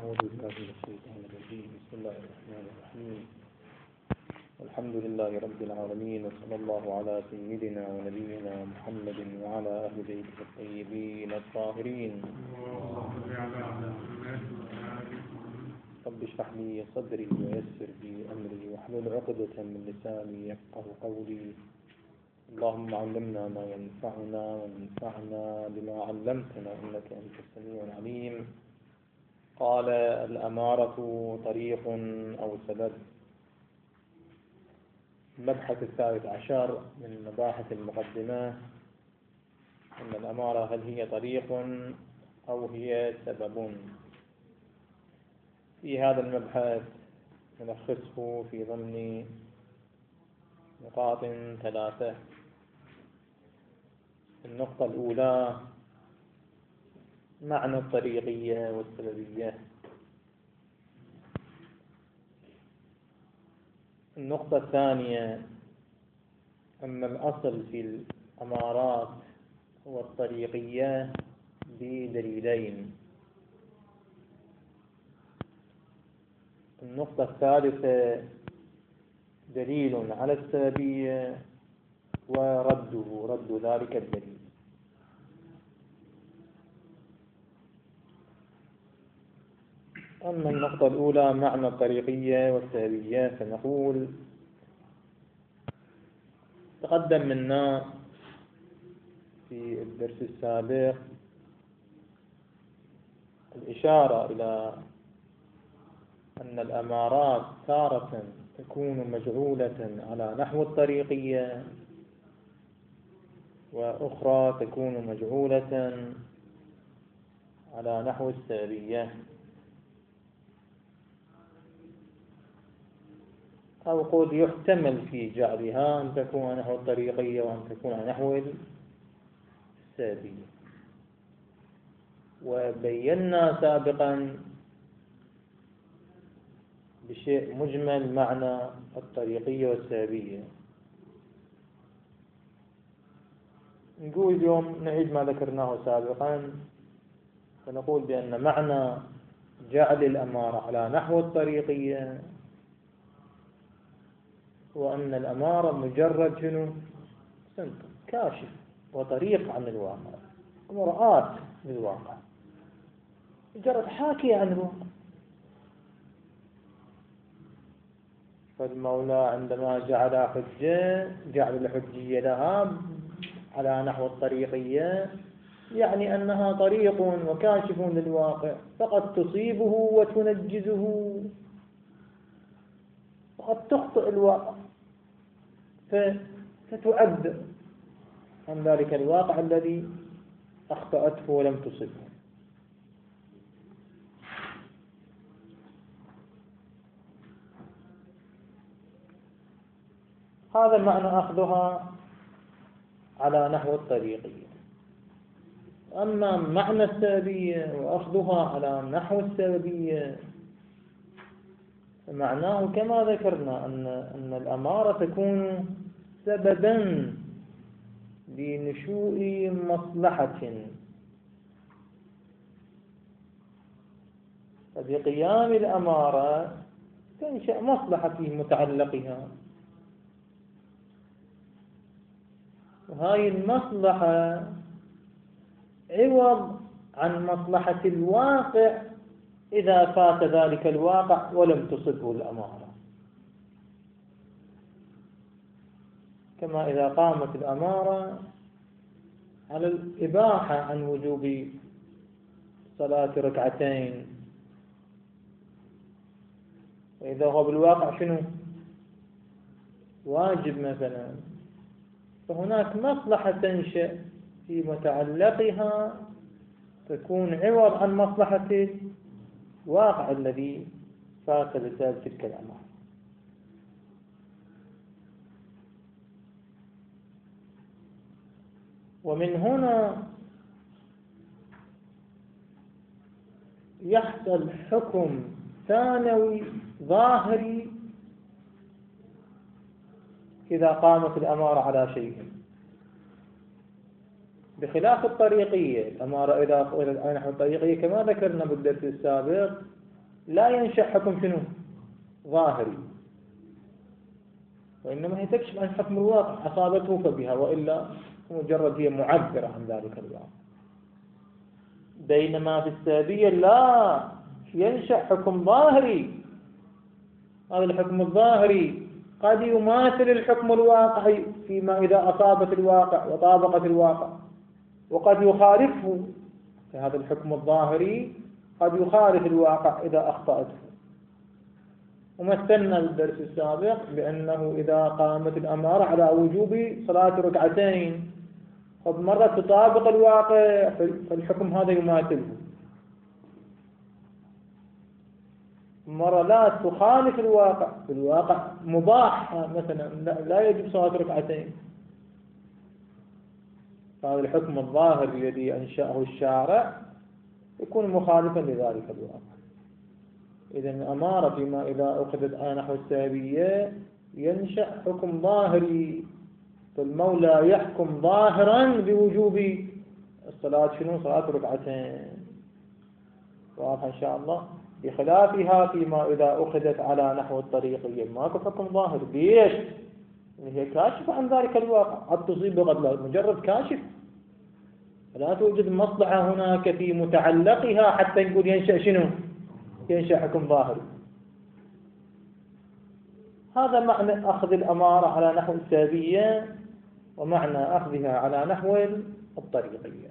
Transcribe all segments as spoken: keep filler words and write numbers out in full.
أعوذ بالله من الشيطان الرجيم. بسم الله الرحمن الرحيم. الحمد لله رب العالمين، وصلى الله على سيدنا ونبينا محمد وعلى أهل بيته الطيبين الطاهرين. رب اشرح لي صدري ويسر لي أمري واحلل عقدة من لساني يفقه قولي. اللهم علمنا ما ينفعنا وانفعنا بما علمتنا إنك أنت السميع العليم. قال: الأمارة طريق أو سبب. المبحث الثالث عشر من مباحث المقدمة أن الأمارة هل هي طريق أو هي سبب. في هذا المبحث نلخصه في ضمن نقاط ثلاثة. النقطة الأولى معنى الطريقية والسببية. النقطة الثانية أن الأصل في الأمارات هو الطريقية بدليلين. النقطة الثالثة دليل على السببية ورده رد ذلك الدليل. أما النقطة الأولى معنى الطريقية والسببية فنقول تقدم منا في الدرس السابق الإشارة إلى أن الأمارات تارة تكون مجعولة على نحو الطريقية وأخرى تكون مجعولة على نحو السببية، أو قد يحتمل في جعلها أن تكون نحو الطريقية وأن تكون نحو السببية. وبينا سابقا بشيء مجمل معنى الطريقية والسببية. نقول اليوم نعيد ما ذكرناه سابقا، فنقول بأن معنى جعل الأمارة على نحو الطريقية وأن الأمارة مجرد شنو؟ كاشف وطريق عن الواقع، مرآة للواقع، مجرد حاكية عن الواقع. فالمولى عندما جعل حجة جعل الحجية لها على نحو الطريقية، يعني أنها طريق وكاشف للواقع، فقد تصيبه وتنجزه، وقد تخطئ الواقع فتعبر عن ذلك الواقع الذي أخطأته ولم تصبه. هذا معنى أخذها على نحو الطريقية. أما معنى السببية وأخذها على نحو السببية فمعناه كما ذكرنا أن أن الأمارة تكون سببا لنشوء مصلحة، فبقيام الأمارة تنشأ مصلحة في متعلقها، وهذه المصلحة عوض عن مصلحة الواقع إذا فات ذلك الواقع ولم تصبه الأمارة. كما إذا قامت الأمارة على الإباحة عن وجوب صلاة ركعتين، وإذا هو بالواقع شنو؟ واجب مثلا، فهناك مصلحة تنشأ في متعلقها تكون عوض عن مصلحة الواقع الذي فات بسبب تلك الأمر. ومن هنا يحصل حكم ثانوي ظاهري إذا قامت الأمارة على شيء، بخلاف الطريقية. الأمارة إذا نحو الطريقية كما ذكرنا بالدرس السابق لا ينشأ حكم شنو؟ ظاهري، وإنما هي تكشف عن حكم الواقع أصابته فبها، وإلا مجرد هي معبرة عن ذلك الواقع. بينما في السببية لا، ينشأ حكم ظاهري، هذا الحكم الظاهري قد يماثل الحكم الواقعي فيما إذا أصابت الواقع وطابقت الواقع، وقد يخالفه، فهذا الحكم الظاهري قد يخالف الواقع إذا أخطأته. ومثلنا بالدرس السابق بأنه إذا قامت الأمارة على وجوب صلاة ركعتين، قد مرة تطابق الواقع فالحكم هذا يماثله، مرة لا تخالف الواقع، في الواقع مباح مثلا لا يجب صلاة ركعتين، فهذا الحكم الظاهر الذي أنشأه الشارع يكون مخالفا لذلك الواقع. إذن الأمارة فيما إذا أخذت على نحو السببية ينشأ حكم ظاهري، فالمولى يحكم ظاهرا بوجوب الصلاة شنو؟ صلاة ركعتين. واضح إن شاء الله؟ بخلافها فيما إذا أخذت على نحو الطريقية ماكو حكم ظاهر. ليش؟ هي كاشفة عن ذلك الواقع، قد تصيب وقد لا، مجرد كاشف، لا توجد مصلحة هناك في متعلقها حتى نقول ينشأ شنو؟ ينشأ حكم ظاهري. هذا معنى أخذ الأمارة على نحو السببية، ومعنى أخذها على نحو الطريقية.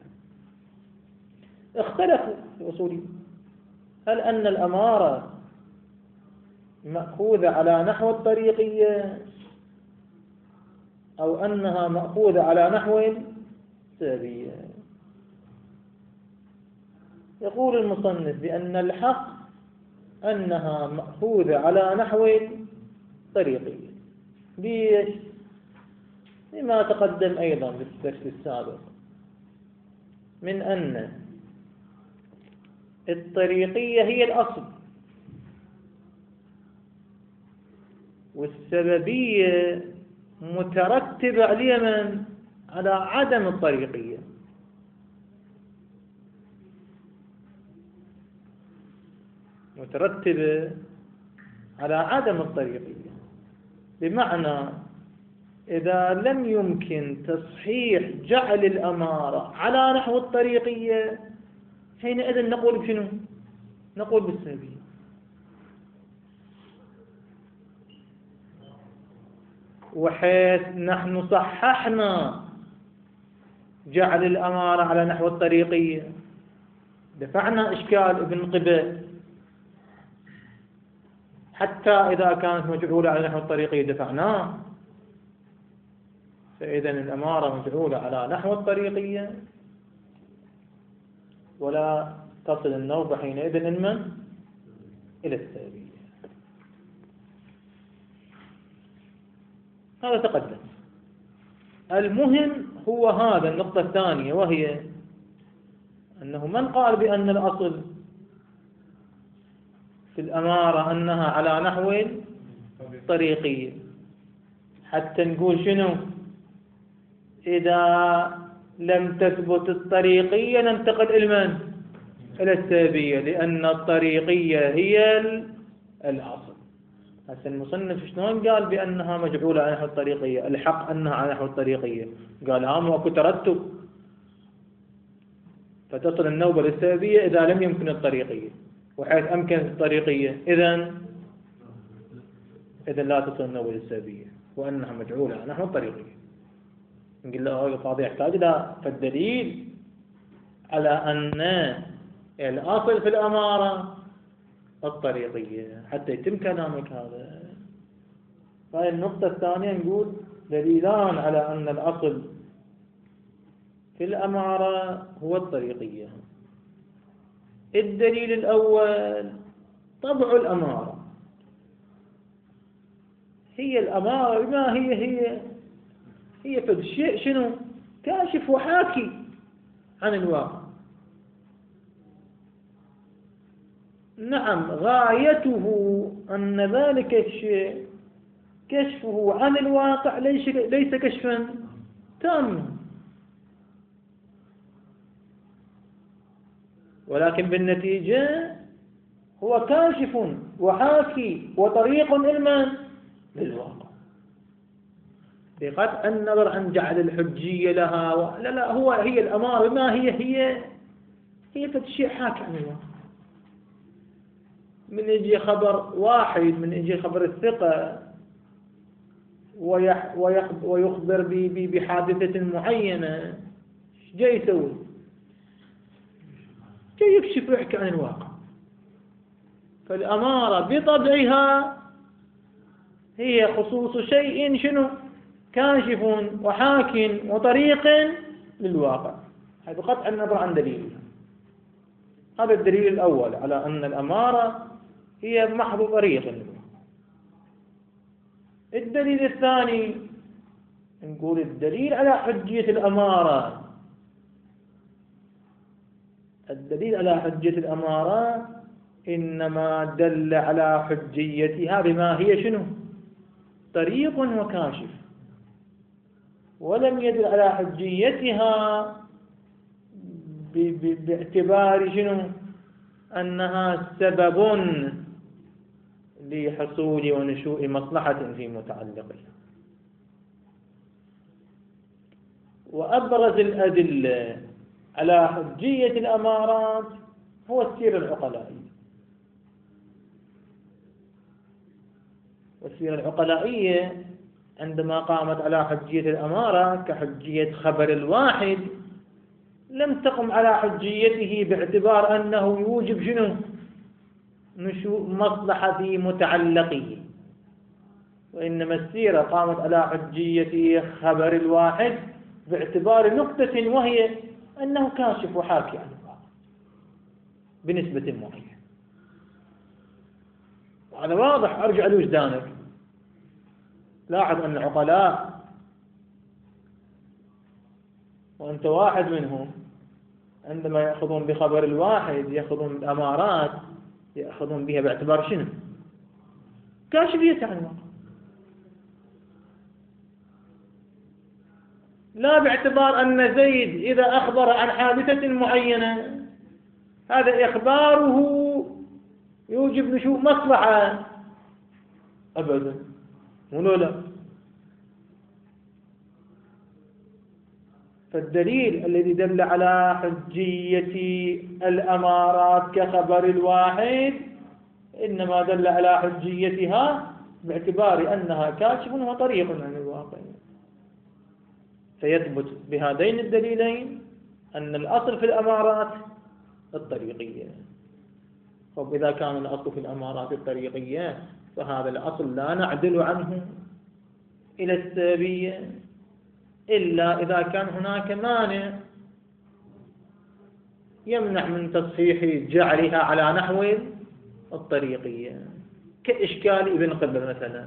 اختلفوا في أصولهم، هل أن الأمارة مأخوذة على نحو الطريقية أو أنها مأخوذة على نحو السببية؟ يقول المصنف بأن الحق أنها مأخوذة على نحو طريقية. ليش؟ لما تقدم أيضا في الدرس السابق من أن الطريقية هي الأصل، والسببية مترتبة على من؟ على عدم الطريقية. مترتبة على عدم الطريقية، بمعنى إذا لم يمكن تصحيح جعل الأمارة على نحو الطريقية حينئذ نقول بشنو؟ نقول بالسببية. وحيث نحن صححنا جعل الأمارة على نحو الطريقية دفعنا إشكال ابن قبة، حتى إذا كانت مجعولة على نحو الطريقية دفعناه، فإذا الأمارة مجعولة على نحو الطريقية ولا تصل النوبة حينئذ من إلى السببية. هذا تقدم. المهم هو هذا النقطة الثانية، وهي أنه من قال بأن الأصل في الأمارة أنها على نحو طريقية، حتى نقول شنو؟ إذا لم تثبت الطريقية ننتقل إلى من؟ إلى السببية، لأن الطريقية هي الأصل. هسه المصنف شلون قال بأنها مجعولة على نحو الطريقية؟ الحق أنها على نحو الطريقية، قال هام وأكو ترتب، فتصل النوبة للسببية إذا لم يمكن الطريقية، وحيث أمكن الطريقية إذن إذن لا تصل النوبة للسببية، وأنها مجعولة على نحو الطريقية. نقول له القاضي يحتاج إلى الدليل على أن الأصل في الأمارة الطريقية حتى يتم كلامك هذا. فهي النقطة الثانية نقول دليلان على أن الأصل في الأمارة هو الطريقية. الدليل الأول طبع الأمارة، هي الأمارة بما هي هي هي في الشيء شنو؟ كاشف وحاكي عن الواقع. نعم، غايته أن ذلك الشيء كشفه عن الواقع ليس كشفا تاما، ولكن بالنتيجة هو كاشف وحاكي وطريق علما للواقع، بقطع النظر عن جعل الحجية لها و... لا لا هو هي الأمارة ما هي هي هي فشيء حاكي عن الواقع. من يجي خبر واحد، من يجي خبر الثقة ويح... ويخ... ويخبر ب... ب... بحادثة معينة، ايش جاي يسوي؟ جاي يكشف ويحكي عن الواقع. فالأمارة بطبعها هي خصوص شيء شنو؟ كاشف وحاك وطريق للواقع، هذا بقطع النظر عن دليل. هذا الدليل الأول على أن الأمارة هي محض طريق للواقع. الدليل الثاني نقول الدليل على حجية الأمارة، الدليل على حجية الأمارة إنما دل على حجيتها بما هي شنو؟ طريق وكاشف، ولم يدل على حجيتها باعتبار شنو؟ أنها سبب لحصول ونشوء مصلحة في متعلقها. وأبرز الأدلة على حجية الأمارات هو السيرة العقلائية. والسيرة العقلائية عندما قامت على حجية الأمارة كحجية خبر الواحد لم تقم على حجيته باعتبار أنه يوجب شنو؟ نشوء مصلحة في متعلقه، وإنما السيرة قامت على حجية خبر الواحد باعتبار نقطة، وهي أنه كاشف وحاكي عن الواقع بنسبة معينة. وهذا واضح، أرجع لوجدانك. لاحظ أن العقلاء وأنت واحد منهم عندما يأخذون بخبر الواحد يأخذون الأمارات يأخذون بها باعتبار شنو؟ كاشفية عن الواقع، لا باعتبار أن زيد إذا أخبر عن حادثة معينة هذا إخباره يوجب نشوء مصلحة أبدا، ولو لا. فالدليل الذي دل على حجية الأمارات كخبر الواحد إنما دل على حجيتها باعتبار أنها كاشف وطريق عن الواقع. فيثبت بهذين الدليلين أن الأصل في الأمارات الطريقية. وإذا كان الأصل في الأمارات الطريقية فهذا الأصل لا نعدل عنه إلى السببية إلا إذا كان هناك مانع يمنع من تصحيح جعلها على نحو الطريقية، كإشكال ابن قبل مثلا.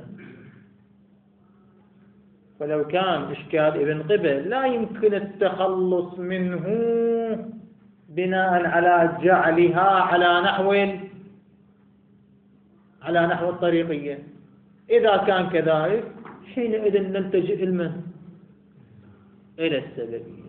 فلو كان إشكال ابن قبل لا يمكن التخلص منه بناء على جعلها على نحو على نحو الطريقية، إذا كان كذلك حينئذ نلتجئ المن إلى السببية.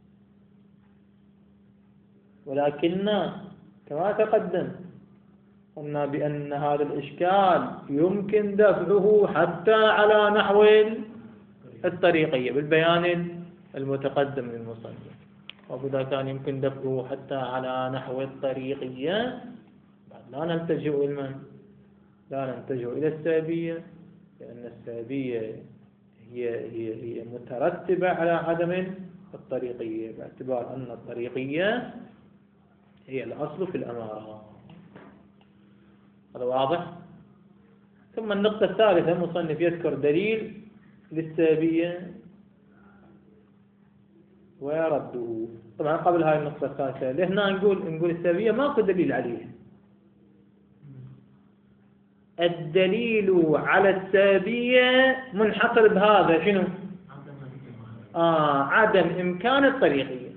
ولكن كما تقدم قلنا بأن هذا الإشكال يمكن دفعه حتى على نحو الطريقية بالبيان المتقدم للمصنف. وإذا كان يمكن دفعه حتى على نحو الطريقية لا نلتجئ إلى لا نلتجئ إلى السببية، لأن السببية هي هي هي مترتبة على عدم الطريقية باعتبار أن الطريقية هي الأصل في الأمارة. هذا واضح؟ ثم النقطة الثالثة المصنف يذكر دليل للسببية ويرده. طبعا قبل هاي النقطة الثالثة لهنا نقول نقول السببية ماكو دليل عليها. الدليل على السببية منحصر بهذا شنو؟ آه عدم إمكان الطريقية.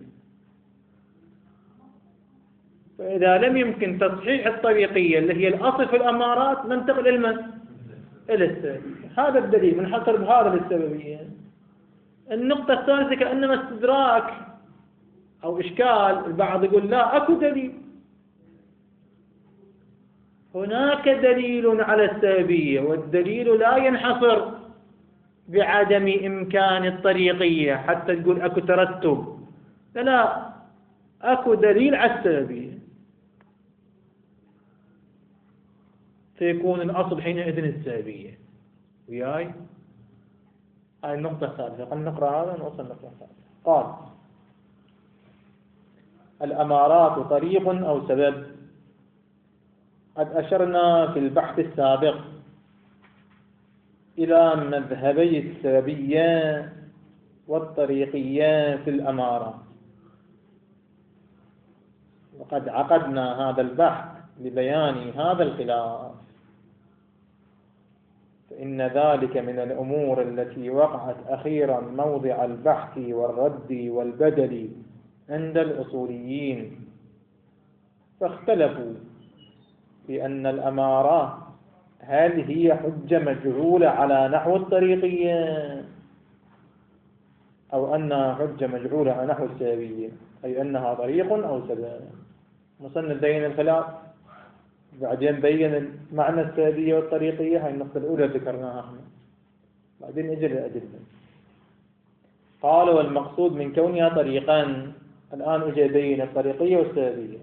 فإذا لم يمكن تصحيح الطريقية اللي هي الأصل في الأمارات ننتقل إلى إلى السببية. هذا الدليل منحصر بهذا للسببية. النقطة الثالثة كأنما استدراك أو إشكال، البعض يقول لا أكو دليل. هناك دليل على السببية، والدليل لا ينحصر بعدم إمكان الطريقية حتى تقول أكو ترتب، لا لا، أكو دليل على السببية، فيكون الأصل حينئذ السببية. وياي هاي النقطة الثالثة. خلينا نقرأ هذا ونوصل النقطة الثالثة. قال: الأمارات طريق أو سبب. قد أشرنا في البحث السابق إلى مذهبي السببية والطريقية في الأمارات، وقد عقدنا هذا البحث لبيان هذا الخلاف، فإن ذلك من الأمور التي وقعت أخيرا موضع البحث والرد والبدل عند الأصوليين، فاختلفوا في أن الأمارات هل هي حجة مجعولة على نحو الطريقية أو أنها حجة مجعولة على نحو السببية، أي أنها طريق أو سبب. مصنف بين الخلاف، بعدين بين معنى السببية والطريقية، هاي النقطة الأولى ذكرناها احنا، بعدين اجى الأدلة. قال: والمقصود من كونها طريقا، الآن اجى يبين الطريقية والسببية،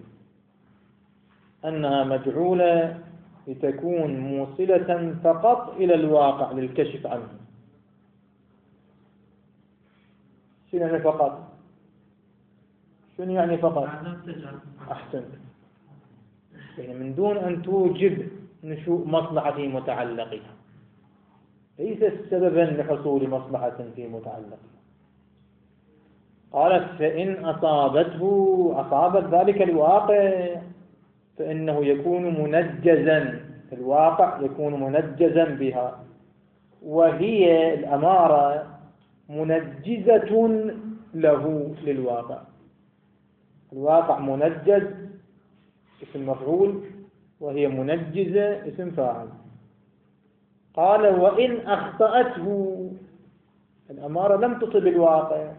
أنها مجعولة لتكون موصلة فقط إلى الواقع للكشف عنه. شنو يعني فقط؟ شنو يعني فقط؟ أحسنت، يعني من دون أن توجب نشوء مصلحة في متعلقها، ليس سببا لحصول مصلحة في متعلقها. قالت: فإن أصابته أصابت ذلك الواقع فإنه يكون منجزا، الواقع يكون منجزا بها، وهي الأمارة منجزة له للواقع. الواقع منجز اسم مفعول، وهي منجزة اسم فاعل. قال: وإن أخطأته، الأمارة لم تصب الواقع،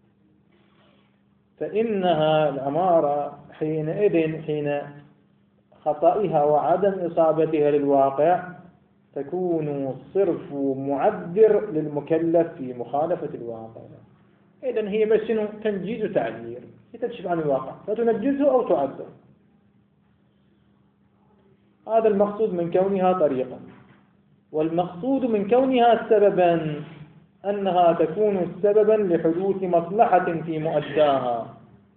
فإنها الأمارة حينئذ حين خطئها وعدم إصابتها للواقع تكون صرف معذر للمكلف في مخالفة الواقع. إذن هي بس تنجيز وتعذير، تكشف عن الواقع فتنجزه أو تعذر. هذا المقصود من كونها طريقا. والمقصود من كونها سببا أنها تكون سببا لحدوث مصلحة في مؤداها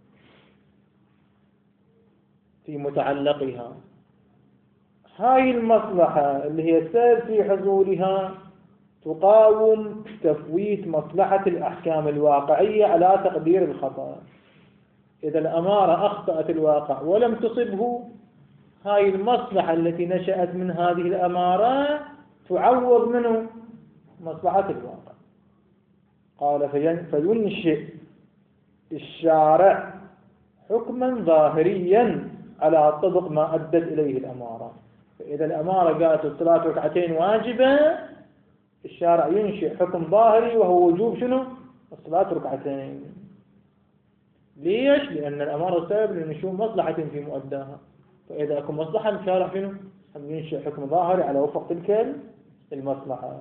في متعلقها. هاي المصلحة اللي هي السبب في حصولها تقاوم تفويت مصلحة الأحكام الواقعية على تقدير الخطأ. إذا الأمارة أخطأت الواقع ولم تصبه، هاي المصلحة التي نشأت من هذه الأمارة تعوض منه مصلحة الواقع. قال: فينشئ الشارع حكما ظاهريا على طبق ما أدت إليه الأمارة. فإذا الأمارة قالت الصلاة ركعتين واجبة، الشارع ينشئ حكم ظاهري وهو وجوب شنو؟ الصلاة ركعتين. ليش؟ لأن الأمارة سبب لنشوء مصلحة في مؤداها، فإذا أكون مصلحة الشارع شنو؟ ينشئ حكم ظاهري على وفق تلك المصلحة.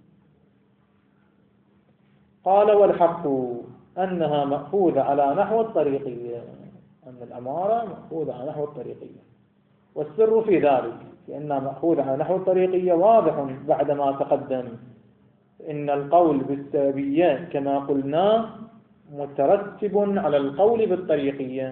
قال: والحق أنها مأخوذة على نحو الطريقية، أن الأمارة مأخوذة على نحو الطريقية. والسر في ذلك لأنها مأخوذة على نحو الطريقية واضح بعدما تقدم. إن القول بالسببية كما قلنا مترتب على القول بالطريقية،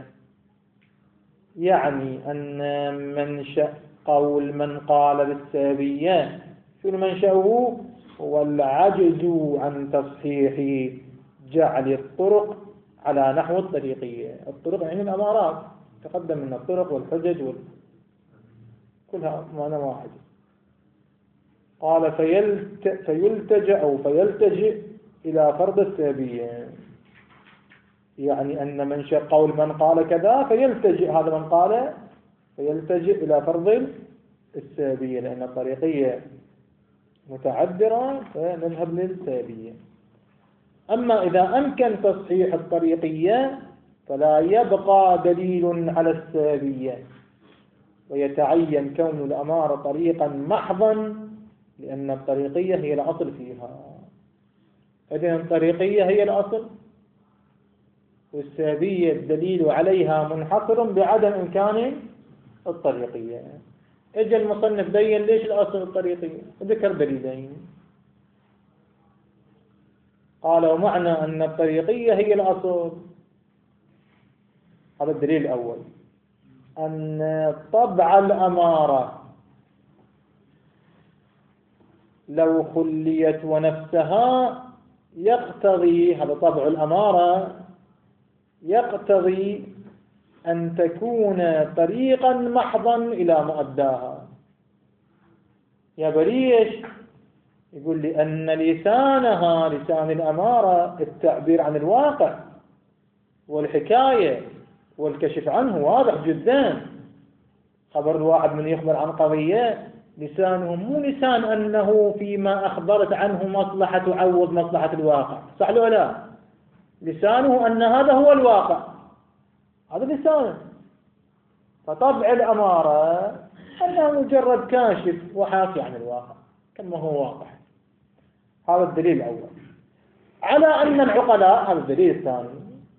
يعني أن منشأ قول من قال بالسببية شو المنشأه؟ هو العجز عن تصحيح جعل الطرق على نحو الطريقية. الطرق يعني الأمارات، تقدم من الطرق والحجج وال... كلها معنى واحد. قال: فيلت... فيلتجأ أو فيلتجئ إلى فرض السببية، يعني أن منشأ قول من قال كذا فيلتجئ هذا من قال فيلتجئ إلى فرض السببية، لأن الطريقية متعذرة فنذهب للسببية. أما إذا أمكن تصحيح الطريقية فلا يبقى دليل على السببية، ويتعين كون الأمارة طريقا محضا لأن الطريقية هي الأصل فيها. إذن الطريقية هي الأصل، والسببية الدليل عليها منحصر بعدم إمكان الطريقية. اجى المصنف بين ليش الأصل الطريقية، ذكر دليلين. قال ومعنى أن الطريقية هي الأصل، هذا الدليل الأول، أن طبع الأمارة لو خليت ونفسها يقتضي، هذا طبع الأمارة يقتضي أن تكون طريقا محضا إلى مؤداها. يا بريش يقول لي أن لسانها، لسان الأمارة، التعبير عن الواقع والحكاية والكشف عنه واضح جدا. خبر الواحد من يخبر عن قضية، لسانه مو لسان أنه فيما أخبرت عنه مصلحة تعوض مصلحة الواقع، صح له لا؟ لسانه أن هذا هو الواقع، هذا لسانه. فطبع الأمارة أنه مجرد كاشف وحاكي عن الواقع كما هو واقع. هذا الدليل الأول. على أن العقلاء، هذا الدليل الثاني،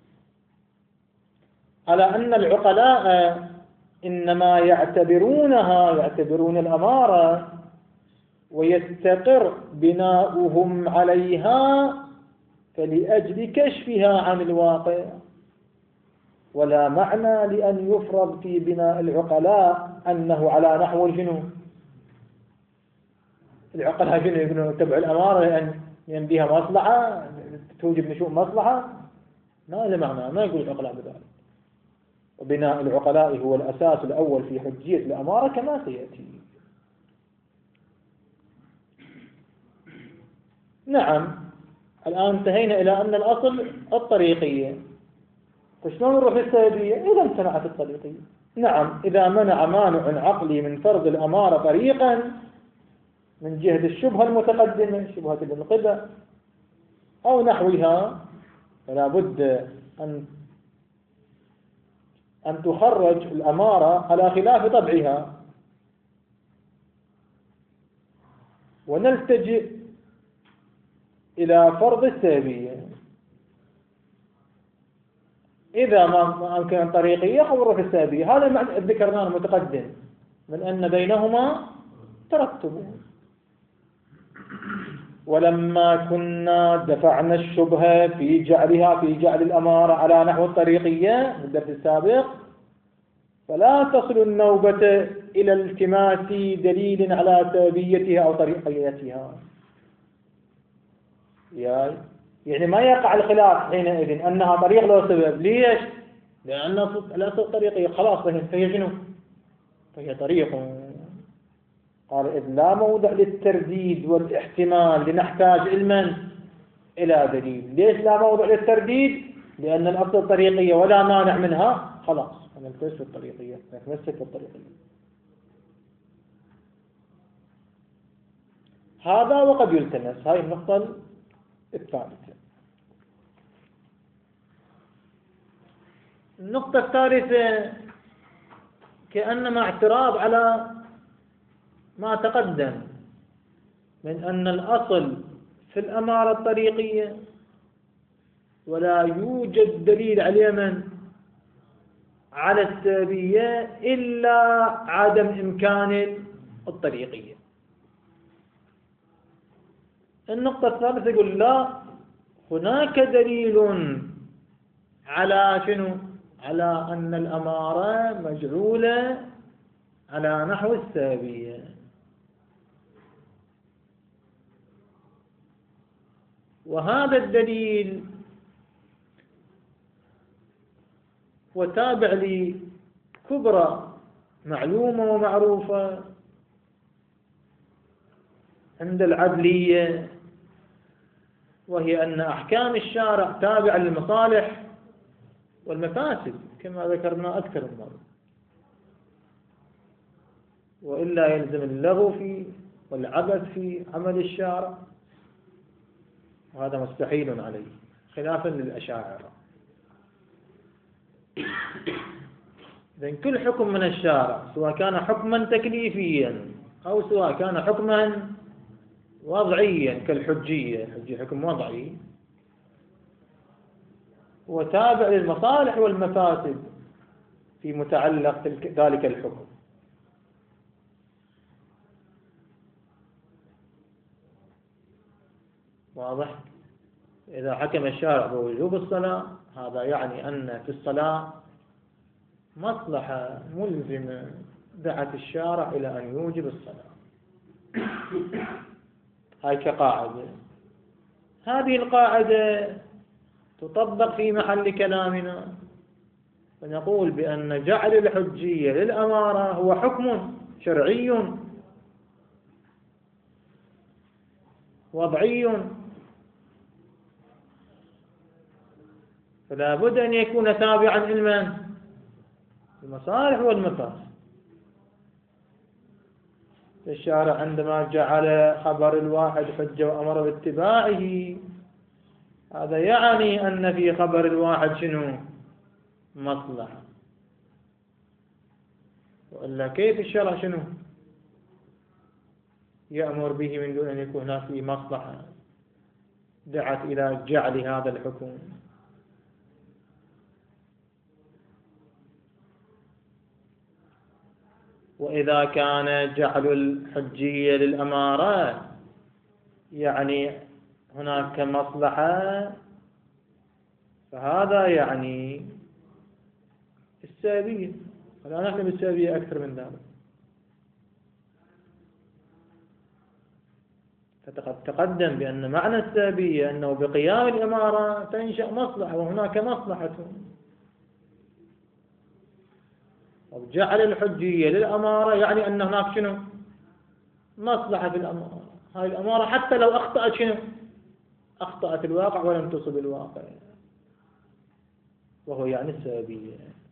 على أن العقلاء إنما يعتبرونها، يعتبرون الأمارة ويستقر بناؤهم عليها فلأجل كشفها عن الواقع، ولا معنى لأن يفرض في بناء العقلاء أنه على نحو الجنون. العقلاء جنون يبنوا تبع الأمارة لأن ينبيها مصلحة، توجب نشوء مصلحة، ما له معنى، ما يقول العقلاء بذلك. وبناء العقلاء هو الأساس الأول في حجية الأمارة كما سيأتي. نعم، الآن انتهينا إلى أن الأصل الطريقية، فشلون نروح للسببية؟ إذا امتنعت الطريقية. نعم، إذا منع مانع عقلي من فرض الأمارة طريقا من جهة الشبهة المتقدمة، شبهة الانقبة أو نحوها، فلا بد أن أن تخرج الأمارة على خلاف طبعها، ونلتجئ إلى فرض السببية. إذا ما أمكن الطريقية أو نروح السببية. هذا معنى ذكرناه المتقدم من أن بينهما ترتب. ولما كنا دفعنا الشبهة في جعلها في جعل الأمارة على نحو الطريقية في الدرس السابق، فلا تصل النوبة إلى التماس دليل على سببيتها أو طريقيتها. يعني ما يقع الخلاف حينئذ أنها طريق لو سبب. ليش؟ لأن الأصل طريقية خلاص فهي شنو؟ فهي طريق. قال إذ لا موضع للترديد والاحتمال لنحتاج علما إلى دليل. ليش لا موضع للترديد؟ لأن الأصل الطريقية ولا مانع منها، خلاص نلتمس في الطريقية، نتمسك في الطريقية. هذا وقد يلتمس. هاي النقطة الثالثة. النقطة الثالثة كأنما اعتراض على ما تقدم من أن الأصل في الأمارة الطريقية ولا يوجد دليل على من على السببية إلا عدم إمكان الطريقية. النقطة الثالثة يقول لا، هناك دليل على شنو؟ على أن الأمارة مجعولة على نحو السببية. وهذا الدليل هو تابع لكبرى معلومة ومعروفة عند العدلية، وهي أن أحكام الشارع تابعة للمصالح والمفاسد كما ذكرنا أكثر من مرة، وإلا يلزم اللغو في والعبث في عمل الشارع، وهذا مستحيل عليه خلافا للأشاعرة. إذن كل حكم من الشارع سواء كان حكما تكليفيا أو سواء كان حكما وضعيا كالحجية، الحجية حكم وضعي، هو تابع للمصالح والمفاسد في متعلق ذلك الحكم. واضح؟ إذا حكم الشارع بوجوب الصلاة هذا يعني أن في الصلاة مصلحة ملزمة دعت الشارع إلى أن يوجب الصلاة. هاي كقاعدة. هذه القاعدة تطبق في محل كلامنا، فنقول بأن جعل الحجية للأمارة هو حكم شرعي وضعي، فلا بد أن يكون تابعا لمن؟ المصالح والمفاسد. الشارع عندما جعل خبر الواحد حجة وأمر باتباعه هذا يعني أن في خبر الواحد شنو؟ مصلحة، وإلا كيف الشرع شنو يأمر به من دون أن يكون هناك فيه مصلحة دعت إلى جعل هذا الحكم؟ وإذا كان جعل الحجية للأمارة يعني هناك مصلحة فهذا يعني السببية، ولا نحن بالسببية أكثر من ذلك. فقد تقدم بأن معنى السببية أنه بقيام الإمارة تنشأ مصلحة وهناك مصلحة، وجعل الحجية للأمارة يعني أن هناك شنو؟ مصلحة في الأمارة. هاي الأمارة حتى لو أخطأت شنو؟ أخطأت الواقع ولم تصب الواقع، وهو يعني السببية.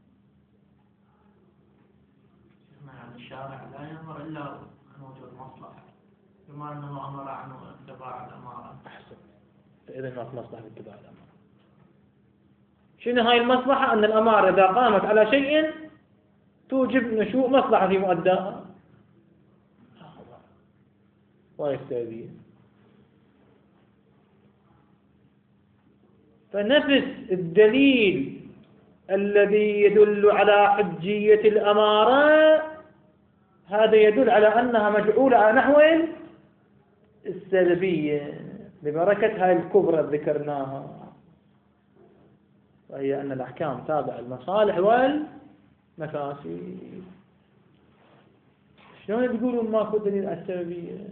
يعني الشارع لا يأمر إلا عن وجود مصلحة، بما أنه أمر عن اتباع الأمارة. أحسن. فإذا هناك مصلحة في اتباع الأمارة. شنو هاي المصلحة؟ أن الأمارة إذا قامت على شيء توجب نشوء مصلحة في مؤداها، وهي السببية. فنفس الدليل الذي يدل على حجية الأمارة هذا يدل على أنها مجعولة على نحو السلبية ببركة هاي الكبرى ذكرناها، وهي أن الأحكام تابعة المصالح والمفاسد. شلون تقولون ماكو دليل على السببية؟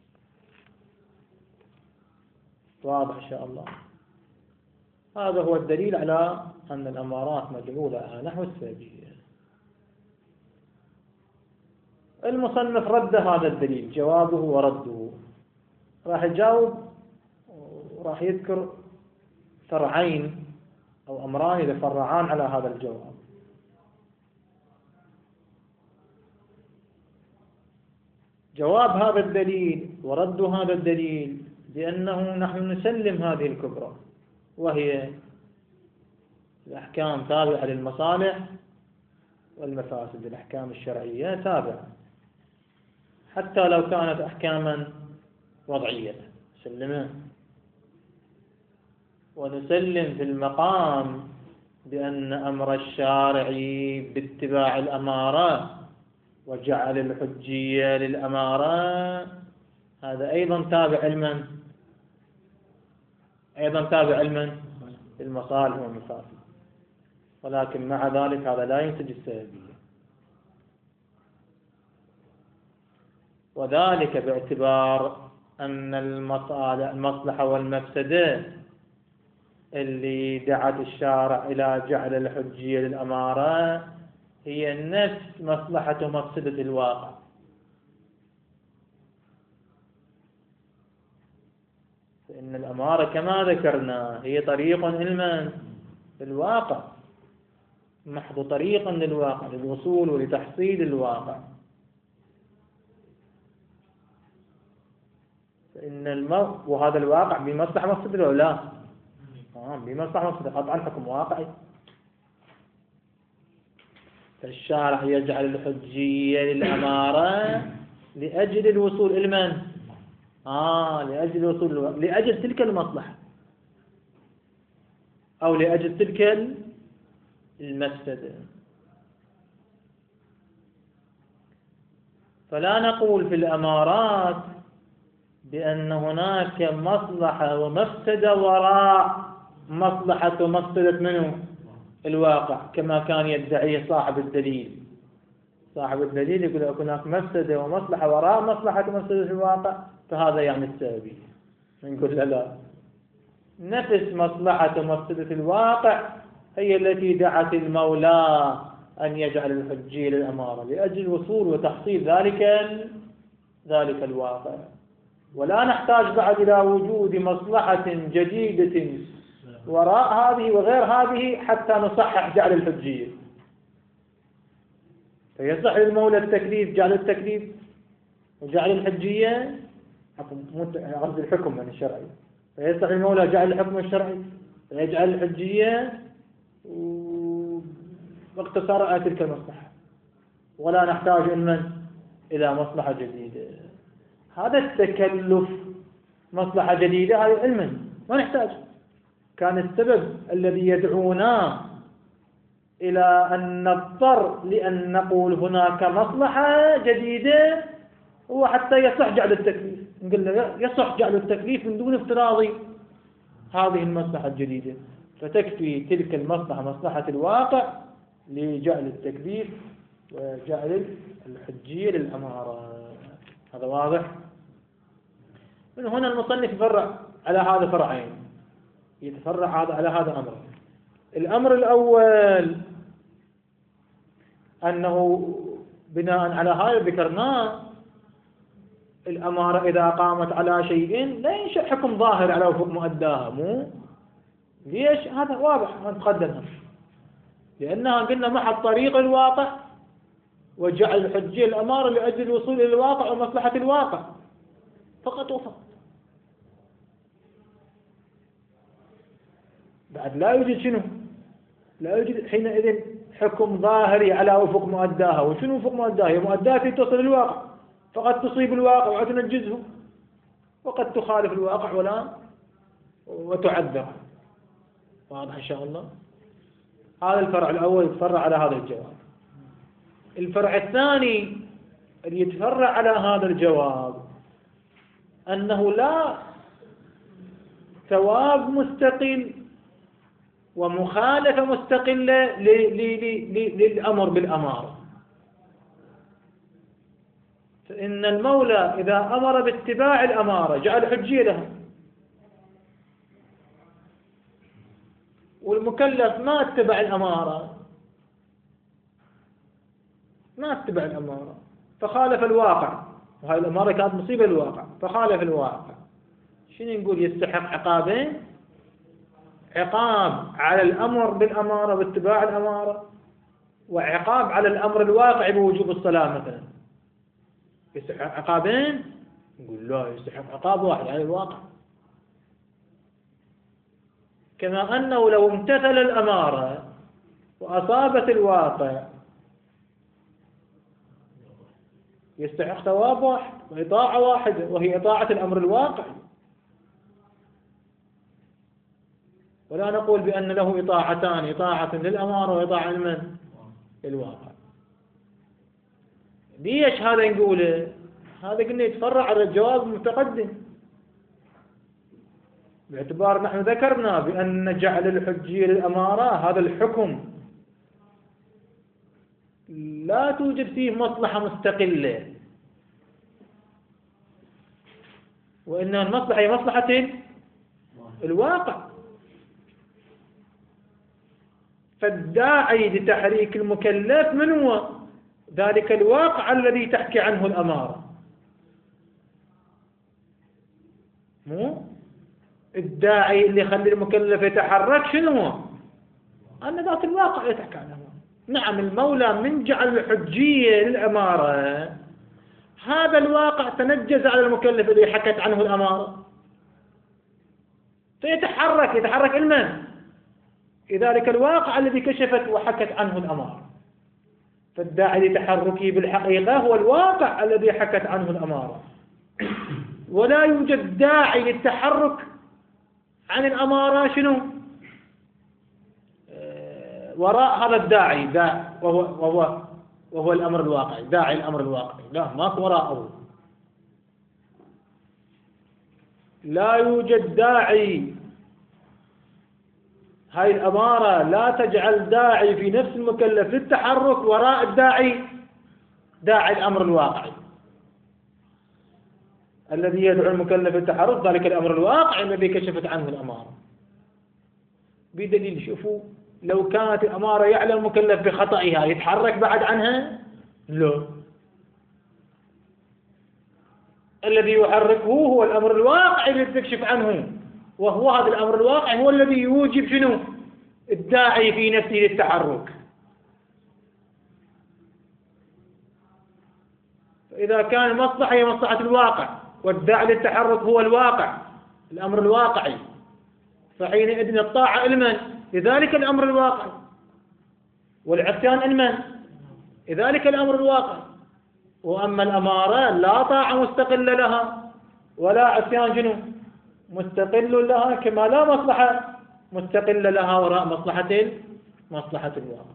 واضح إن شاء الله. هذا هو الدليل على أن الأمارات مجعولة على نحو السببية. المصنف رد هذا الدليل، جوابه ورده. راح يجاوب وراح يذكر فرعين أو أمران يتفرعان على هذا الجواب. جواب هذا الدليل ورد هذا الدليل بأنه نحن نسلم هذه الكبرى، وهي الأحكام تابعة للمصالح والمفاسد. الأحكام الشرعية تابعة حتى لو كانت أحكاما وضعية سلمها. ونسلم في المقام بأن أمر الشارع باتباع الأمارة وجعل الحجية للأمارة هذا أيضا تابع لمن؟ أيضا تابع لمن؟ المصالح والمفاسد، ولكن مع ذلك هذا لا ينتج السببية، وذلك باعتبار أن المصلحة والمفسدة اللي دعت الشارع إلى جعل الحجية للأمارة هي نفس مصلحة ومفسدة الواقع. فإن الأمارة كما ذكرنا هي طريق علما للواقع، محض طريقا للواقع للوصول ولتحصيل الواقع. فإن المو... وهذا الواقع بمصلحة مفسدة ولا لا؟ آه بمصلحة مفسدة، قطعا حكم واقعي. فالشارع يجعل الحجية للأمارة لأجل الوصول إلى من؟ آه لأجل الوصول لأجل تلك المصلحة أو لأجل تلك المفسدة. فلا نقول في الأمارات بأن هناك مصلحة ومفسدة وراء مصلحة ومفسدة منه الواقع كما كان يدعي صاحب الدليل. صاحب الدليل يقول هناك مفسدة ومصلحة وراء مصلحة ومفسدة في الواقع، فهذا يعني السببية. نقول لا لا، نفس مصلحة ومفسدة الواقع هي التي دعت المولى أن يجعل الحجية للأمارة لأجل الوصول وتحصيل ذلك ذلك الواقع. ولا نحتاج بعد إلى وجود مصلحة جديدة وراء هذه وغير هذه حتى نصحح جعل الحجية. فيصح للمولى التكليف جعل التكليف وجعل الحجية قصد الحكم يعني الشرعي، فيصح للمولى جعل الحكم الشرعي ويجعل الحجية واقتصار تلك المصلحة، ولا نحتاج إلى إلى مصلحة جديدة. هذا التكلف مصلحة جديدة هذا علما ما نحتاج. كان السبب الذي يدعونا إلى أن نضطر لأن نقول هناك مصلحة جديدة هو حتى يصح جعل التكليف. نقول له يصح جعل التكليف من دون افتراض هذه المصلحة الجديدة، فتكفي تلك المصلحة مصلحة الواقع لجعل التكليف وجعل الحجية للأمارة. هذا واضح؟ من هنا المصنف يفرع على هذا فرعين، يتفرع هذا على هذا أمر. الأمر الأول أنه بناء على هذا ذكرناه الأمارة إذا قامت على شيء لا ينشأ حكم ظاهر على وفق مؤداها. مو ليش؟ هذا واضح نتقدمها، لأنها قلنا محط طريق الواقع وجعل الحجية الأمارة لأجل الوصول إلى الواقع ومصلحة الواقع فقط وفقط. بعد لا يوجد شنو؟ لا يوجد حينئذ حكم ظاهري على وفق مؤداها. وشنو وفق مؤداها؟ هي مؤداها تصل الواقع، فقد تصيب الواقع وتنجزه، وقد تخالف الواقع ولا وتعذر. واضح إن شاء الله؟ هذا الفرع الأول يتفرع على هذا الجواب. الفرع الثاني اللي يتفرع على هذا الجواب أنه لا ثواب مستقل ومخالفة مستقلة للأمر بالأمارة. فإن المولى إذا أمر باتباع الأمارة جعل حجية لها، والمكلف ما اتبع الأمارة ما اتبع الأمارة فخالف الواقع، وهذه الأمارة كانت مصيبة الواقع فخالف الواقع، شنو نقول؟ يستحق عقابين: عقاب على الأمر بالأمارة واتباع الأمارة، وعقاب على الأمر الواقع بوجوب الصلاة مثلا. يستحق عقابين؟ نقول لا، يستحق عقاب واحد على الواقع. كما أنه لو امتثل الأمارة وأصابت الواقع يستحق ثواب واحد وإطاعة واحدة، وهي إطاعة الأمر الواقعي. ولا نقول بأن له إطاعتان: إطاعة للأمارة وإطاعة لمن؟ للواقع. ليش هذا نقوله؟ هذا قلنا يتفرع على الجواب المتقدم، باعتبار نحن ذكرنا بأن جعل الحجية للأمارة هذا الحكم لا توجد فيه مصلحة مستقلة، وإن المصلحة هي مصلحة الواقع. فالداعي لتحريك المكلف من هو؟ ذلك الواقع الذي تحكي عنه الأمارة، مو الداعي اللي يخلي المكلف يتحرك. شنو هو؟ أن ذات الواقع يتحكي عنه. نعم، المولى من جعل الحجية للأمارة هذا الواقع تنجز على المكلف الذي حكت عنه الأمارة، فيتحرك يتحرك علما لذلك الواقع الذي كشفت وحكت عنه الأمارة. فالداعي لتحركه بالحقيقة هو الواقع الذي حكت عنه الأمارة، ولا يوجد داعي للتحرك عن الأمارة شنو وراء هذا الداعي دا وهو, وهو, وهو الأمر الواقعي، داعي الأمر الواقعي، لا ماكو وراءه. لا يوجد داعي، هاي الأمارة لا تجعل داعي في نفس المكلف للتحرك وراء الداعي داعي الأمر الواقعي الذي يدعو المكلف للتحرك، ذلك الأمر الواقعي الذي كشفت عنه الأمارة. بدليل شوفوا، لو كانت الأمارة يعلم المكلف بخطئها يتحرك بعد عنها؟ لا، الذي يحركه هو الأمر الواقعي الذي تكشف عنه، وهو هذا الأمر الواقعي هو الذي يوجب شنو الداعي في نفسه للتحرك. فإذا كان المصلحة هي مصلحة الواقع والداعي للتحرك هو الواقع الأمر الواقعي، فحينئذ الطاعة لمن؟ لذلك الأمر الواقعي، والعصيان لمن؟ لذلك الأمر الواقعي. وأما الأمارة لا طاعة مستقلة لها ولا عصيان جنو مستقل لها، كما لا مصلحة مستقلة لها وراء مصلحة مصلحة الواقع.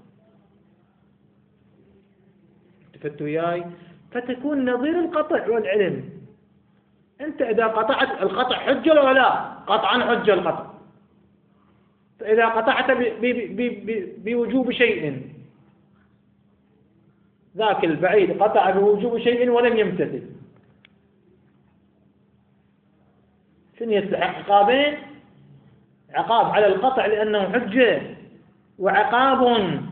التفتوا وياي؟ فتكون نظير القطع والعلم. أنت إذا قطعت القطع حجة ولا لا؟ قطعا حجة القطع. فإذا قطعت بوجوب شيء، ذاك البعيد قطع بوجوب شيء ولم يمتثل، شنو يستحق؟ عقابين: عقاب على القطع لأنه حجة، وعقاب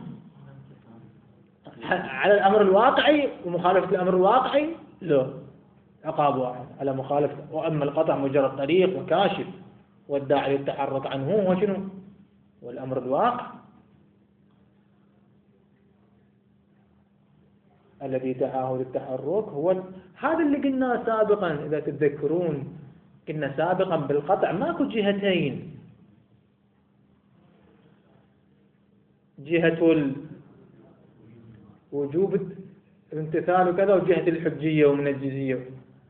على الأمر الواقعي ومخالفة الأمر الواقعي لا، عقاب واحد على مخالفة. وأما القطع مجرد طريق وكاشف، والداعي للتحرك عنه هو شنو؟ والأمر الواقع الذي دعاه للتحرك هو هذا اللي قلنا سابقا. إذا تتذكرون قلنا سابقا بالقطع ماكو جهتين، جهة وجوب الامتثال وكذا، وجهة الحجية ومنجزية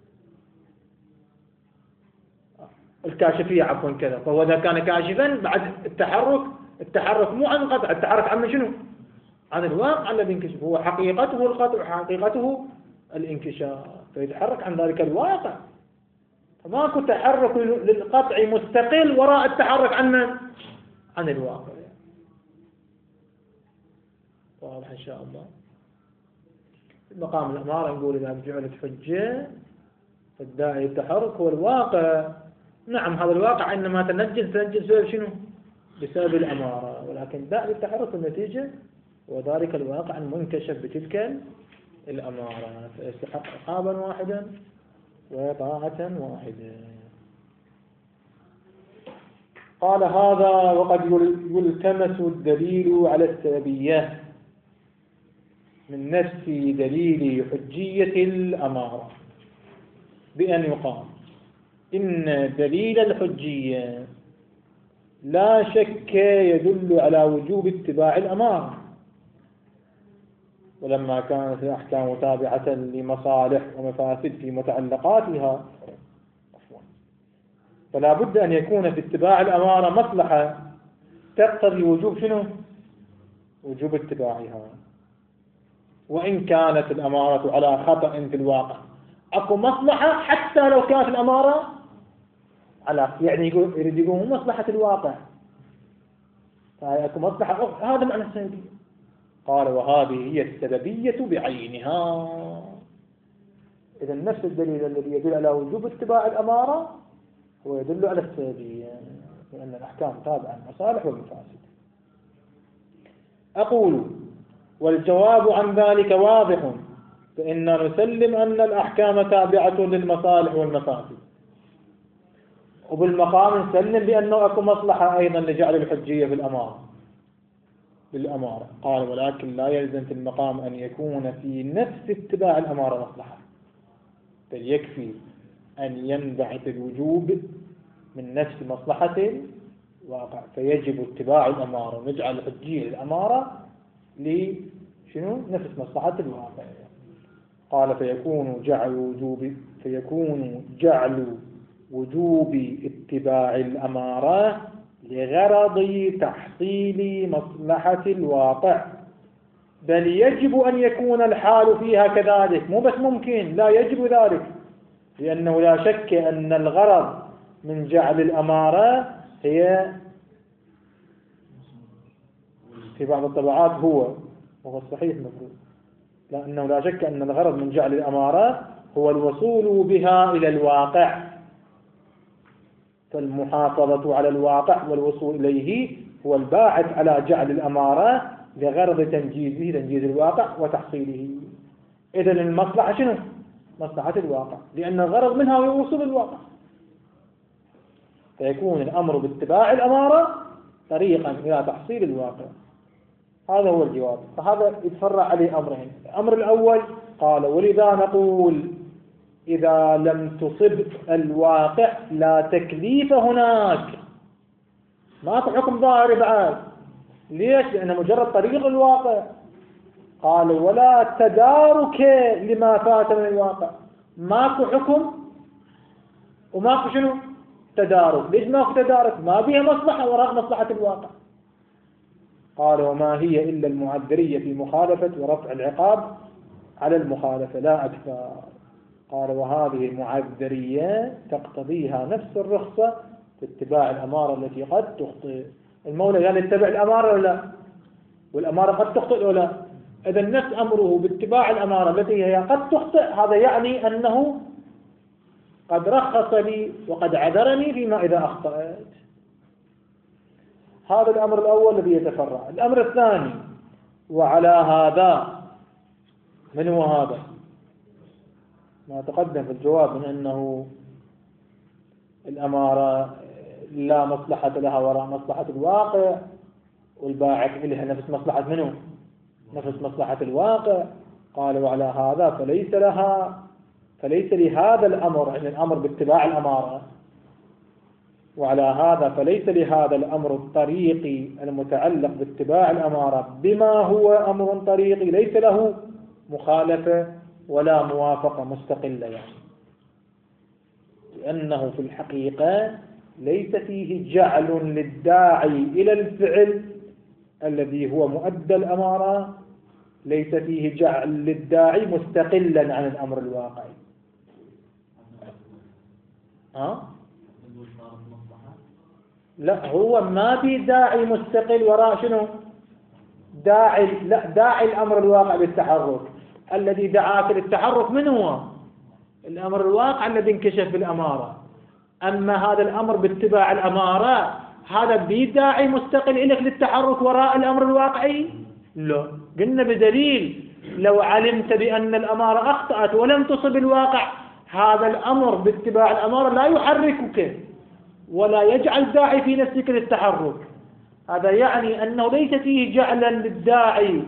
الكاشفية عفوا كذا. فهو إذا كان كاشفا بعد التحرك، التحرك مو عن القطع، التحرك عن شنو؟ عن الواقع الذي انكشف، هو حقيقته القطع حقيقته الانكشاف، فيتحرك عن ذلك الواقع. فماكو تحرك للقطع مستقل وراء التحرك عن من؟ عن الواقع. واضح إن شاء الله. مقام الأمارة نقول إذا جعلت حجة فالداعي للتحرك هو الواقع. نعم هذا الواقع إنما تنجز تنجز بسبب شنو؟ بسبب الأمارة، ولكن داعي للتحرك النتيجة وذلك الواقع المنكشف بتلك الأمارة، فيستحق عقابا واحدا وطاعة واحدة. قال هذا وقد يلتمس الدليل على السببية من نفس دليل حجية الأمارة بأن يقال إن دليل الحجية لا شك يدل على وجوب اتباع الأمارة، ولما كانت الأحكام تابعة لمصالح ومفاسد في متعلقاتها فلا بد أن يكون في اتباع الأمارة مصلحة تقتضي وجوب شنو؟ وجوب اتباعها. وإن كانت الأمارة على خطأ في الواقع أكو مصلحة حتى لو كانت الأمارة على، يعني يقول يريد يقول مصلحة الواقع، فهي أكو مصلحة أخرى. هذا معنى السببية. قال وهذه هي السببية بعينها. إذا نفس الدليل الذي يدل على وجوب اتباع الأمارة هو يدل على السببية، لأن الأحكام تابعة المصالح والمفاسد. أقول والجواب عن ذلك واضح، فإننا نسلم أن الأحكام تابعة للمصالح والمفاسد، وبالمقام نسلم بأنه أكو مصلحة أيضا لجعل الحجية في الأمارة بالأمارة. قال ولكن لا يلزم في المقام أن يكون في نفس اتباع الأمارة مصلحة، بل يكفي أن ينبعث الوجوب من نفس مصلحة الواقع، فيجب اتباع الأمارة ونجعل الحجية للأمارة شنو؟ نفس مصلحة الواقع. قال فيكون جعل وجوب فيكون جعل وجوب اتباع الأمارة لغرض تحصيل مصلحة الواقع، بل يجب أن يكون الحال فيها كذلك، مو بس ممكن، لا يجب ذلك، لأنه لا شك أن الغرض من جعل الأمارة هي في بعض الطبعات هو وهو الصحيح مفروض، لأنه لا شك أن الغرض من جعل الأمارة هو الوصول بها إلى الواقع، فالمحافظة على الواقع والوصول إليه هو الباعث على جعل الأمارة لغرض تنجيزه تنجيز الواقع وتحصيله. إذن المصلحة شنو؟ مصلحة الواقع، لأن الغرض منها هو وصول الواقع، فيكون الأمر باتباع الأمارة طريقا إلى تحصيل الواقع. هذا هو الجواب. فهذا يتفرع عليه أمرين. الأمر الأول قال ولذا نقول إذا لم تصب الواقع لا تكليف هناك، ما في حكم ظاهر بعد. ليش؟ لأنه مجرد طريق الواقع. قال ولا تدارك لما فات من الواقع، ماكو حكم وماكو شنو؟ تدارك. ليش ماكو تدارك؟ ما بيها مصلحة وراء مصلحة الواقع. قال وما هي إلا المعذرية في مخالفة ورفع العقاب على المخالفة لا أكثر. قال وهذه المعذرية تقتضيها نفس الرخصة في اتباع الأمارة التي قد تخطئ. المولى قال اتبع الأمارة ولا لا؟ والأمارة قد تخطئ ولا لا؟ إذا النفس أمره باتباع الأمارة التي هي قد تخطئ، هذا يعني أنه قد رخص لي وقد عذرني فيما إذا أخطأت. هذا الأمر الأول الذي يتفرع. الأمر الثاني وعلى هذا، من هو هذا؟ ما تقدم في الجواب من أنه الأمارة لا مصلحة لها وراء مصلحة الواقع، والباعث إليها نفس مصلحة منه؟ نفس مصلحة الواقع. قال وعلى هذا فليس لها فليس لهذا الأمر، يعني الأمر باتباع الأمارة، وعلى هذا فليس لهذا الأمر الطريقي المتعلق باتباع الأمارة بما هو أمر طريقي ليس له مخالفة ولا موافقة مستقلة، يعني لأنه في الحقيقة ليس فيه جعل للداعي إلى الفعل الذي هو مؤدى الأمارة، ليس فيه جعل للداعي مستقلا عن الأمر الواقعي. ها؟ لا، هو ما في داعي مستقل وراء شنو؟ داعي لا داعي الأمر الواقع بالتحرك. الذي دعاك للتحرك من هو؟ الأمر الواقع الذي انكشف بالأمارة. أما هذا الأمر باتباع الأمارة هذا بداعي مستقل لك للتحرك وراء الأمر الواقعي؟ لا. قلنا بدليل لو علمت بأن الأمارة أخطأت ولم تصب الواقع، هذا الأمر باتباع الأمارة لا يحركك ولا يجعل داعي في نفسك للتحرك. هذا يعني أنه ليس فيه جعلا للداعي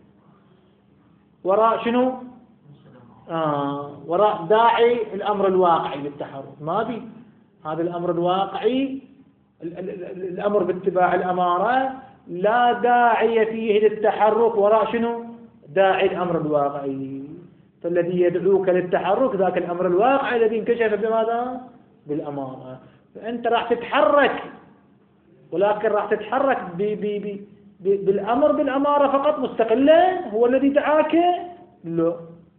وراء شنو؟ آه وراء داعي الأمر الواقعي للتحرك. ما بي هذا الأمر الواقعي، الأمر باتباع الأمارة لا داعي فيه للتحرك وراء شنو؟ داعي الأمر الواقعي. فالذي يدعوك للتحرك ذاك الأمر الواقعي الذي انكشف بماذا؟ بالأمارة. فأنت راح تتحرك، ولكن راح تتحرك بي بي بي بي بالأمر بالأمارة فقط مستقلا، هو الذي دعاك؟ لا.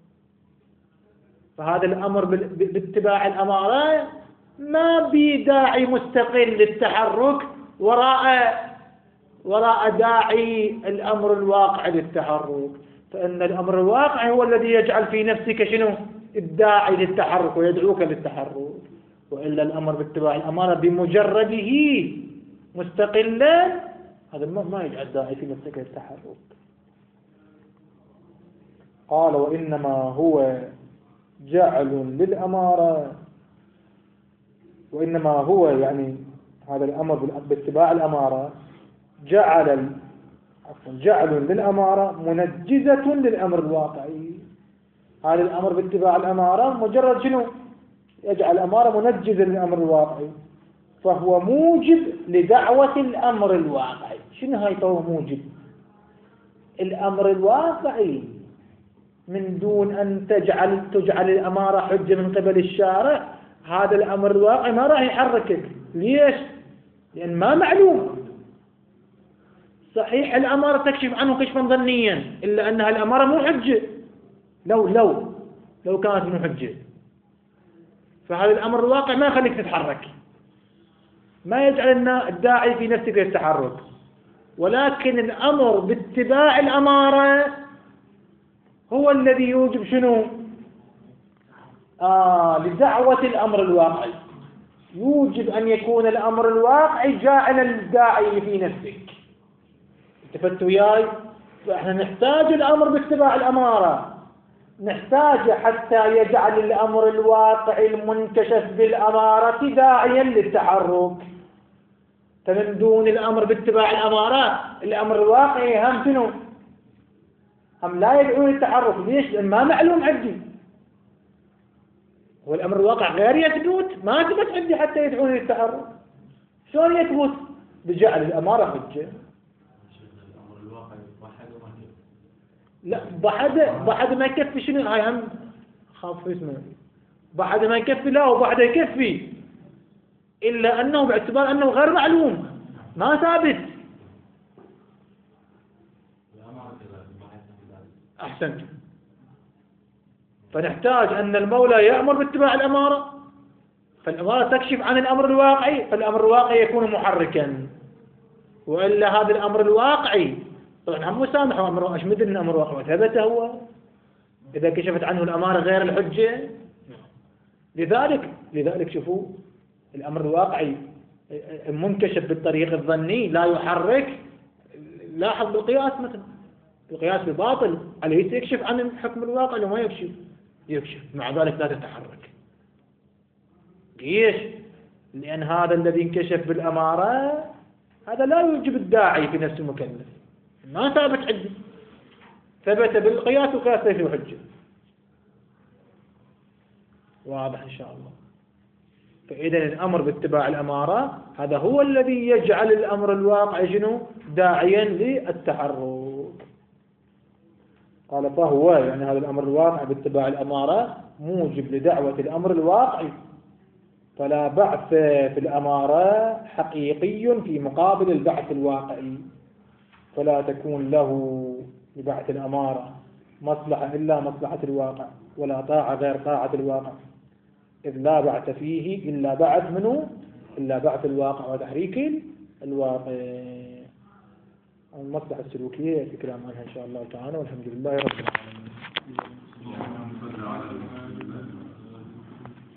فهذا الأمر باتباع الأمارة ما بداعي مستقل للتحرك وراء وراء داعي الأمر الواقع للتحرك. فإن الأمر الواقع هو الذي يجعل في نفسك شنو؟ الداعي للتحرك ويدعوك للتحرك. وإلا الأمر باتباع الأمارة بمجرده مستقلا هذا ما يجعل داعي في نفسك للتحرك. قال وإنما هو جعل للأمارة، وإنما هو يعني هذا الأمر باتباع الأمارة جعل جعل للأمارة منجزة للأمر الواقعي. هذا الأمر باتباع الأمارة مجرد شنو؟ يجعل الأمارة منجزة للأمر الواقعي، فهو موجب لدعوة الأمر الواقعي. شنو هاي؟ فهو موجب الأمر الواقعي من دون أن تجعل تجعل الأمارة حجة من قبل الشارع. هذا الأمر الواقعي ما راح يحركك. ليش؟ لأن ما معلوم. صحيح الأمارة تكشف عنه كشفا ظنيا، إلا أنها الأمارة مو حجة. لو لو لو كانت مو حجة، فهذا الأمر الواقع ما يخليك تتحرك، ما يجعل الداعي في نفسك للتحرك. ولكن الأمر باتباع الأمارة هو الذي يوجب شنو؟ آه لدعوة الأمر الواقعي، يوجب أن يكون الأمر الواقعي جاعل الداعي في نفسك. التفت وياي؟ فإحنا نحتاج الأمر باتباع الأمارة، نحتاج حتى يجعل الأمر الواقعي المنكشف بالأمارة داعيا للتحرك. فمن دون الأمر باتباع الأمارات الأمر الواقعي هم شنو؟ هم لا يدعون للتحرك. ليش؟ لأن ما معلوم عندي. والأمر الواقع غير يثبت، ما ثبت عندي حتى يدعون للتحرك. شلون يثبت؟ بجعل الأمارة حجة. لا بعد بعد ما يكفي شنو؟ هاي هم خاف اسمه بعد ما يكفي. لا وبعد يكفي، إلا أنه باعتبار أنه غير معلوم ما ثابت. أحسنت. فنحتاج أن المولى يأمر باتباع الأمارة، فالأمارة تكشف عن الأمر الواقعي، فالأمر الواقعي يكون محركا. وإلا هذا الأمر الواقعي طبعا هم مسامح وأمر ايش مدري ان امر واقع ثبت هو اذا كشفت عنه الاماره غير الحجه. لذلك لذلك شوفوا الامر الواقعي منكشف بالطريق الظني لا يحرك. لاحظ بالقياس مثلا، القياس بباطل أليس يكشف عن الحكم الواقع وما يكشف؟ يكشف، مع ذلك لا تتحرك. ليش؟ لأن هذا الذي انكشف بالأمارة هذا لا يوجب الداعي في نفس المكلف، ما ثابت عندي، ثبت بالقياس وقياس ليس حجة. واضح إن شاء الله. فإذا الأمر باتباع الأمارة هذا هو الذي يجعل الأمر الواقع شنو؟ داعيا للتحرك. قال فهو يعني هذا الأمر الواقع باتباع الأمارة موجب لدعوة الأمر الواقعي، فلا بعث في الأمارة حقيقي في مقابل البعث الواقعي، فلا تكون له لبعث الأمارة مصلحة إلا مصلحة الواقع، ولا طاعة غير طاعة الواقع، إذ لا بعث فيه إلا بعث منه إلا بعث الواقع وتحريك الواقع. المصلحة السلوكية في كلام عنها إن شاء الله تعالى، والحمد لله رب العالمين.